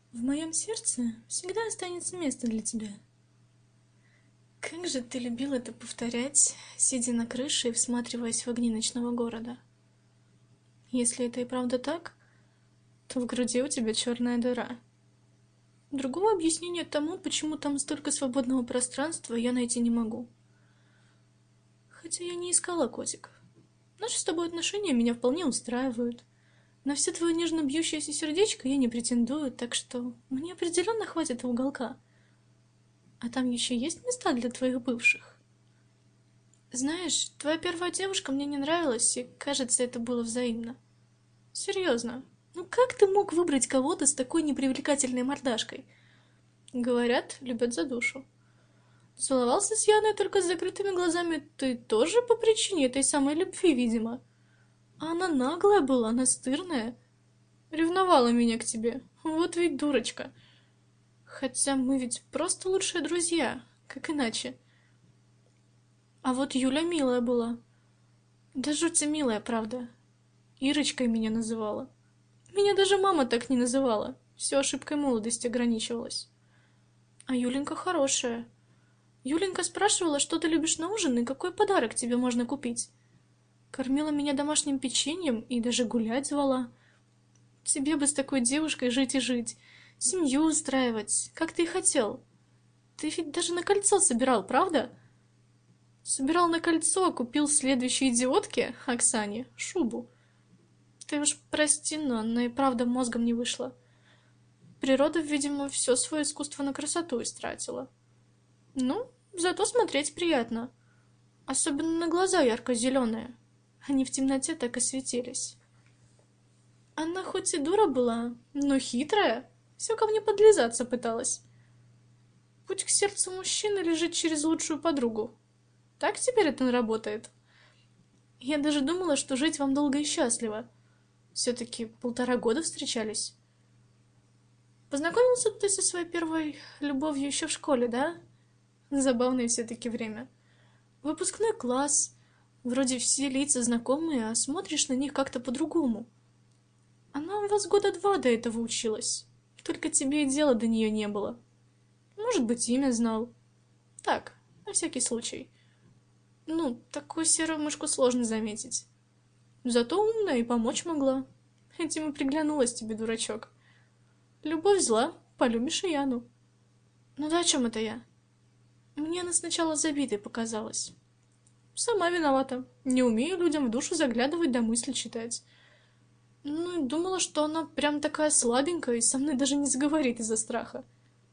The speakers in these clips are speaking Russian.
В моем сердце всегда останется место для тебя. Как же ты любил это повторять, сидя на крыше и всматриваясь в огни ночного города. Если это и правда так, то в груди у тебя черная дыра. Другого объяснения тому, почему там столько свободного пространства, я найти не могу. Хотя я не искала котиков. Наши с тобой отношения меня вполне устраивают. На все твое нежно бьющееся сердечко я не претендую, так что мне определенно хватит и уголка. А там еще есть места для твоих бывших? Знаешь, твоя первая девушка мне не нравилась, и, кажется, это было взаимно. Серьезно. Ну как ты мог выбрать кого-то с такой непривлекательной мордашкой? Говорят, любят за душу. Целовался с Яной только с закрытыми глазами ты тоже по причине этой самой любви, видимо. А она наглая была, настырная. Ревновала меня к тебе. Вот ведь дурочка. Хотя мы ведь просто лучшие друзья. Как иначе? А вот Юля милая была. Да жути милая, правда. Ирочкой меня называла. Меня даже мама так не называла. Все ошибкой молодости ограничивалась. А Юленька хорошая. Юленька спрашивала, что ты любишь на ужин и какой подарок тебе можно купить. Кормила меня домашним печеньем и даже гулять звала. Тебе бы с такой девушкой жить и жить. Семью устраивать, как ты и хотел. Ты ведь даже на кольцо собирал, правда? Собирал на кольцо, а купил следующей идиотке, Оксане, шубу. Ты уж прости, но она и правда мозгом не вышла. Природа, видимо, все свое искусство на красоту истратила. Ну, зато смотреть приятно. Особенно на глаза ярко-зеленые. Они в темноте так и светились. Она хоть и дура была, но хитрая. Все ко мне подлизаться пыталась. Путь к сердцу мужчины лежит через лучшую подругу. Так теперь это работает? Я даже думала, что жить вам долго и счастливо. Все-таки 1,5 года встречались. Познакомился ты со своей первой любовью еще в школе, да? Забавное все-таки время. Выпускной класс. Вроде все лица знакомые, а смотришь на них как-то по-другому. Она у вас 2 года до этого училась. Только тебе и дела до нее не было. Может быть, имя знал. Так, на всякий случай. Ну, такую серую мышку сложно заметить. Зато умная и помочь могла. Этим и приглянулась тебе, дурачок. Любовь зла, полюбишь и Яну. Ну да о чем это я? Мне она сначала забитой показалась. Сама виновата. Не умею людям в душу заглядывать да мысли читать. Ну, думала, что она прям такая слабенькая и со мной даже не заговорит из-за страха.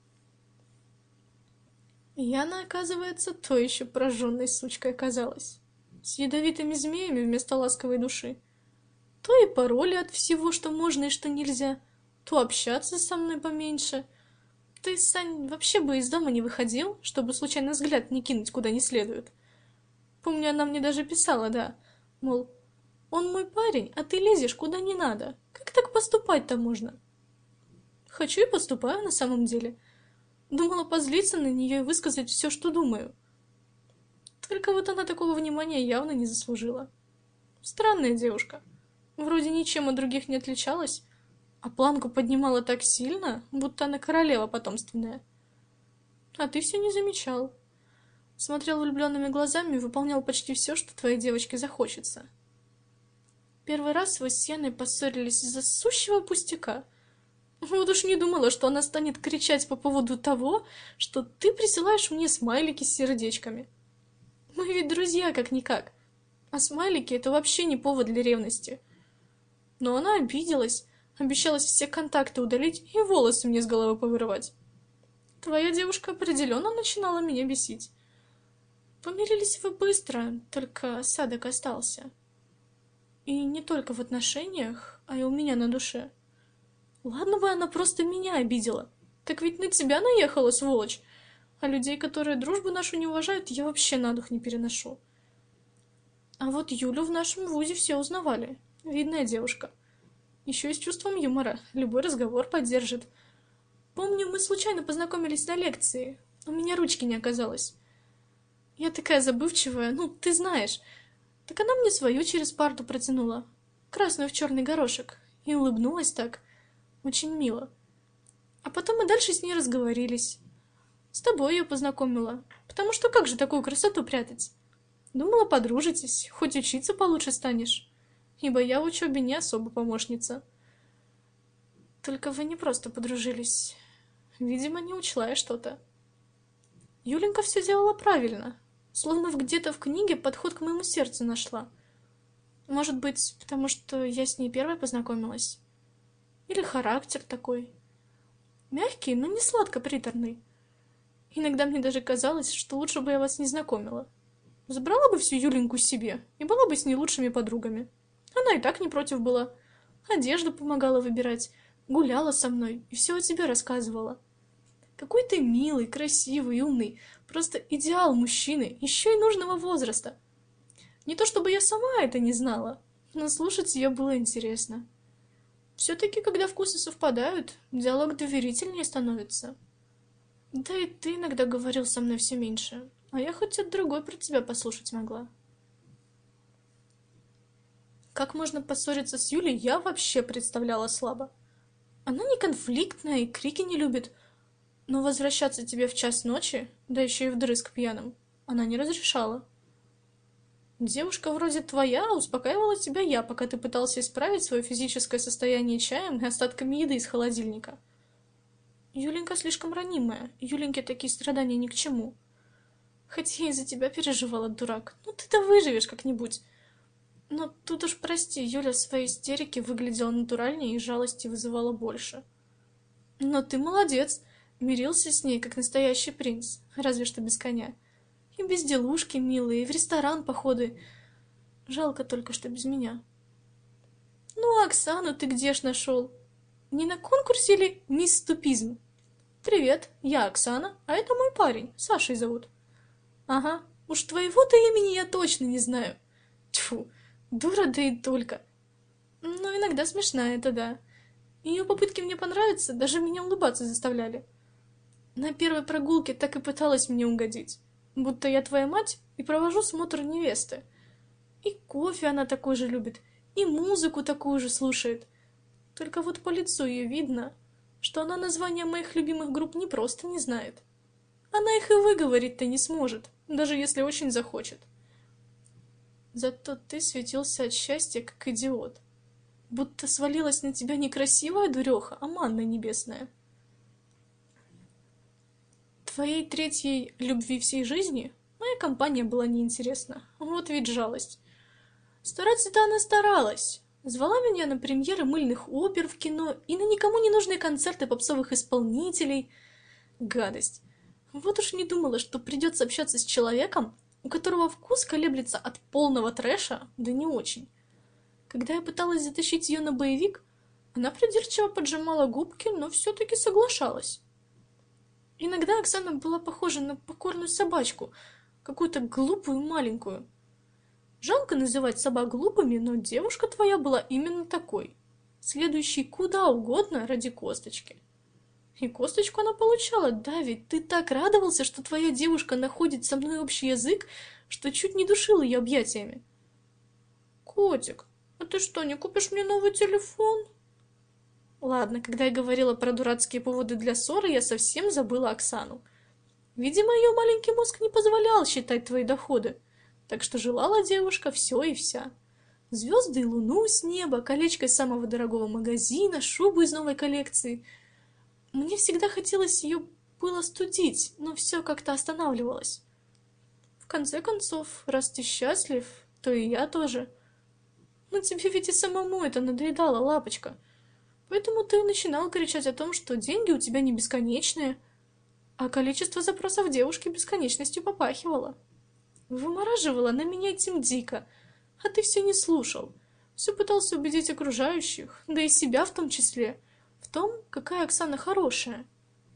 Яна, оказывается, то еще прожженной сучкой оказалась. С ядовитыми змеями вместо ласковой души. То и пароли от всего, что можно и что нельзя, то общаться со мной поменьше. Ты, Сань, вообще бы из дома не выходил, чтобы случайно взгляд не кинуть куда не следует. Помню, она мне даже писала, да, мол, он мой парень, а ты лезешь куда не надо. Как так поступать-то можно? Хочу и поступаю на самом деле. Думала позлиться на нее и высказать все, что думаю. Только вот она такого внимания явно не заслужила. Странная девушка. Вроде ничем от других не отличалась, а планку поднимала так сильно, будто она королева потомственная. А ты все не замечал. Смотрел влюбленными глазами и выполнял почти все, что твоей девочке захочется. Первый раз вы с Яной поссорились из-за сущего пустяка. Вот уж не думала, что она станет кричать по поводу того, что ты присылаешь мне смайлики с сердечками. Мы ведь друзья как-никак. А смайлики — это вообще не повод для ревности. Но она обиделась, обещалась все контакты удалить и волосы мне с головы повырывать. Твоя девушка определенно начинала меня бесить. Помирились вы быстро, только осадок остался. И не только в отношениях, а и у меня на душе. Ладно бы она просто меня обидела. Так ведь на тебя наехала, сволочь. А людей, которые дружбу нашу не уважают, я вообще на дух не переношу. А вот Юлю в нашем вузе все узнавали. Видная девушка. Еще и с чувством юмора. Любой разговор поддержит. Помню, мы случайно познакомились на лекции. У меня ручки не оказалось. Я такая забывчивая, ну, ты знаешь. Так она мне свою через парту протянула. Красную в черный горошек. И улыбнулась так. Очень мило. А потом мы дальше с ней разговорились. С тобой ее познакомила. Потому что как же такую красоту прятать? Думала, подружитесь, хоть учиться получше станешь. Ибо я в учебе не особо помощница. Только вы не просто подружились. Видимо, не учла я что-то. Юленька все делала правильно. Словно где-то в книге подход к моему сердцу нашла. Может быть, потому что я с ней первой познакомилась? Или характер такой? Мягкий, но не сладко-приторный. Иногда мне даже казалось, что лучше бы я вас не знакомила. Забрала бы всю Юленьку себе и была бы с ней лучшими подругами. Она и так не против была. Одежду помогала выбирать, гуляла со мной и все о тебе рассказывала. Какой ты милый, красивый, умный. Просто идеал мужчины, еще и нужного возраста. Не то чтобы я сама это не знала, но слушать ее было интересно. Все-таки, когда вкусы совпадают, диалог доверительнее становится. Да и ты иногда говорил со мной все меньше, а я хоть от другой про тебя послушать могла. Как можно поссориться с Юлей, я вообще представляла слабо. Она не конфликтная и крики не любит, но возвращаться тебе в час ночи, да еще и вдрызг пьяным, она не разрешала. Девушка вроде твоя успокаивала тебя я, пока ты пытался исправить свое физическое состояние чаем и остатками еды из холодильника. Юленька слишком ранимая, Юленьке такие страдания ни к чему. Хоть я из-за тебя переживала, дурак. Ну ты-то выживешь как-нибудь. Но тут уж прости, Юля в своей истерике выглядела натуральнее и жалости вызывала больше. Но ты молодец, мирился с ней, как настоящий принц, разве что без коня. И безделушки милые, и в ресторан походы. Жалко только, что без меня. Ну, а Оксану ты где ж нашел? Не на конкурсе или мисс Тупизм? Привет, я Оксана, а это мой парень, Сашей зовут. Ага, уж твоего-то имени я точно не знаю. Тьфу, дура да и только. Но иногда смешная, это да. Ее попытки мне понравятся, даже меня улыбаться заставляли. На первой прогулке так и пыталась мне угодить. Будто я твоя мать и провожу смотр невесты. И кофе она такой же любит, и музыку такую же слушает. Только вот по лицу ее видно, что она названия моих любимых групп не просто не знает. Она их и выговорить-то не сможет, даже если очень захочет. Зато ты светился от счастья, как идиот. Будто свалилась на тебя не красивая дуреха, а манна небесная. Твоей третьей любви всей жизни моя компания была неинтересна. Вот ведь жалость. Стараться-то она старалась. Звала меня на премьеры мыльных опер в кино и на никому не нужные концерты попсовых исполнителей. Гадость. Вот уж не думала, что придется общаться с человеком, у которого вкус колеблется от полного трэша до не очень. Когда я пыталась затащить ее на боевик, она придирчиво поджимала губки, но все-таки соглашалась. Иногда Оксана была похожа на покорную собачку, какую-то глупую маленькую. Жалко называть собак глупыми, но девушка твоя была именно такой, следующей куда угодно ради косточки. И косточку она получала, да, ведь ты так радовался, что твоя девушка находит со мной общий язык, что чуть не душил ее объятиями. Котик, а ты что, не купишь мне новый телефон? Ладно, когда я говорила про дурацкие поводы для ссоры, я совсем забыла Оксану. Видимо, ее маленький мозг не позволял считать твои доходы, так что желала девушка все и вся. Звезды и луну с неба, колечко из самого дорогого магазина, шубу из новой коллекции. Мне всегда хотелось ее было студить, но все как-то останавливалось. В конце концов, раз ты счастлив, то и я тоже. Но тебе ведь и самому это надоедало, лапочка. Поэтому ты начинал кричать о том, что деньги у тебя не бесконечные, а количество запросов девушки бесконечностью попахивало. Вымораживала на меня этим дико, а ты все не слушал. Все пытался убедить окружающих, да и себя в том числе, в том, какая Оксана хорошая.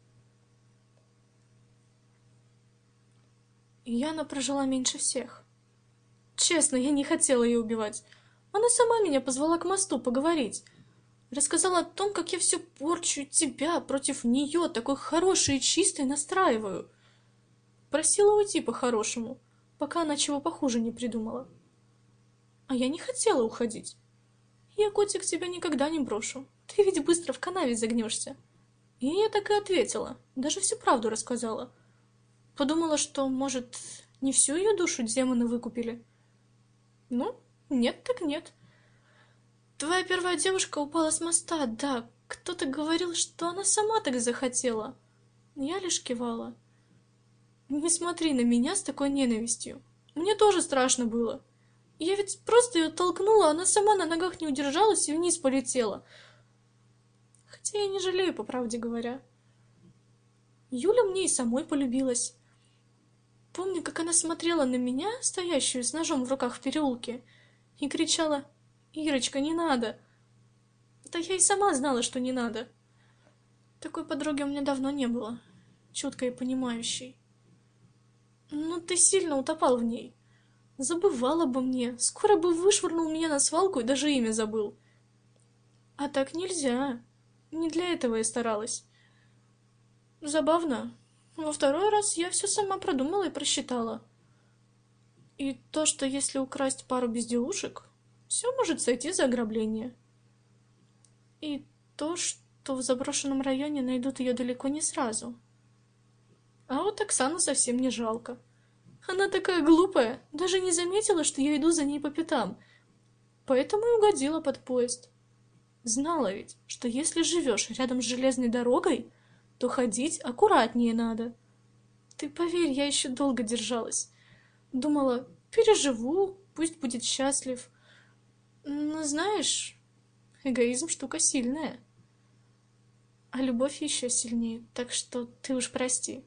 И Яна прожила меньше всех. Честно, я не хотела ее убивать. Она сама меня позвала к мосту поговорить. Рассказала о том, как я все порчу тебя против нее, такой хорошей и чистой, настраиваю. Просила уйти по-хорошему, пока она чего похуже не придумала. А я не хотела уходить. Я, котик, тебя никогда не брошу. Ты ведь быстро в канаве загнешься. И я так и ответила, даже всю правду рассказала. Подумала, что, может, не всю ее душу демоны выкупили. Ну, нет так нет. Твоя первая девушка упала с моста, да. Кто-то говорил, что она сама так захотела. Я лишь кивала. Не смотри на меня с такой ненавистью. Мне тоже страшно было. Я ведь просто ее толкнула, она сама на ногах не удержалась и вниз полетела. Хотя я не жалею, по правде говоря. Юля мне и самой полюбилась. Помню, как она смотрела на меня, стоящую с ножом в руках в переулке, и кричала: «Ирочка, не надо!» Да я и сама знала, что не надо. Такой подруги у меня давно не было, чуткой и понимающей. Но ты сильно утопал в ней. Забывал обо мне, скоро бы вышвырнул меня на свалку и даже имя забыл. А так нельзя. Не для этого я старалась. Забавно. Во второй раз я все сама продумала и просчитала. И то, что если украсть пару безделушек, все может сойти за ограбление. И то, что в заброшенном районе найдут ее далеко не сразу. А вот Оксану совсем не жалко. Она такая глупая, даже не заметила, что я иду за ней по пятам. Поэтому и угодила под поезд. Знала ведь, что если живешь рядом с железной дорогой, то ходить аккуратнее надо. Ты поверь, я еще долго держалась. Думала, переживу, пусть будет счастлив. Но знаешь, эгоизм штука сильная. А любовь еще сильнее, так что ты уж прости.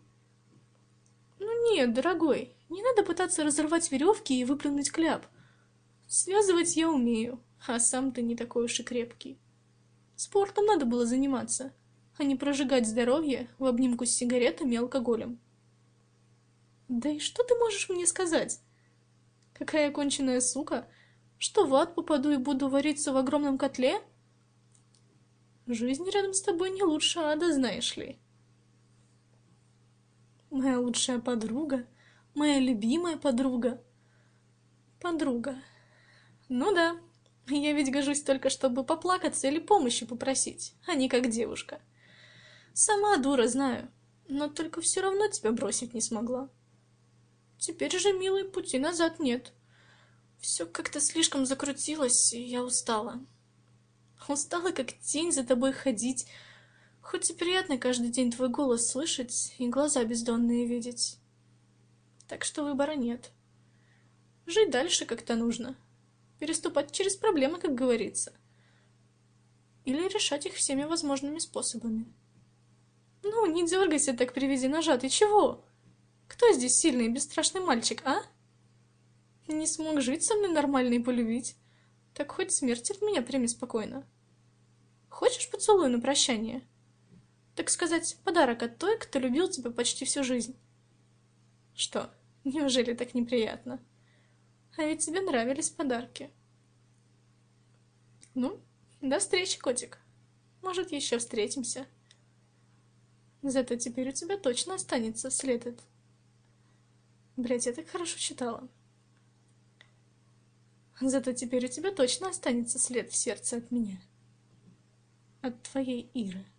Ну нет, дорогой, не надо пытаться разорвать веревки и выплюнуть кляп. Связывать я умею, а сам ты не такой уж и крепкий. Спортом надо было заниматься, а не прожигать здоровье в обнимку с сигаретами и алкоголем. Да и что ты можешь мне сказать? Какая конченая сука? Что в ад попаду и буду вариться в огромном котле? Жизнь рядом с тобой не лучше ада, знаешь ли. Моя лучшая подруга, моя любимая подруга. Подруга. Ну да, я ведь гожусь только, чтобы поплакаться или помощи попросить, а не как девушка. Сама дура, знаю, но только все равно тебя бросить не смогла. Теперь же, милый, пути назад нет. Все как-то слишком закрутилось, и я устала. Устала, как тень, за тобой ходить. Хоть и приятно каждый день твой голос слышать и глаза бездонные видеть. Так что выбора нет. Жить дальше как-то нужно. Переступать через проблемы, как говорится. Или решать их всеми возможными способами. Ну, не дергайся так при виде ножа, ты чего? Кто здесь сильный и бесстрашный мальчик, а? Не смог жить со мной нормально и полюбить. Так хоть смерть от меня прими спокойно. Хочешь поцелуй на прощание? Так сказать, подарок от той, кто любил тебя почти всю жизнь. Что, неужели так неприятно? А ведь тебе нравились подарки. Ну, до встречи, котик. Может, еще встретимся. Зато теперь у тебя точно останется след этот. Блять, я так хорошо читала. Зато теперь у тебя точно останется след в сердце от меня. От твоей Иры.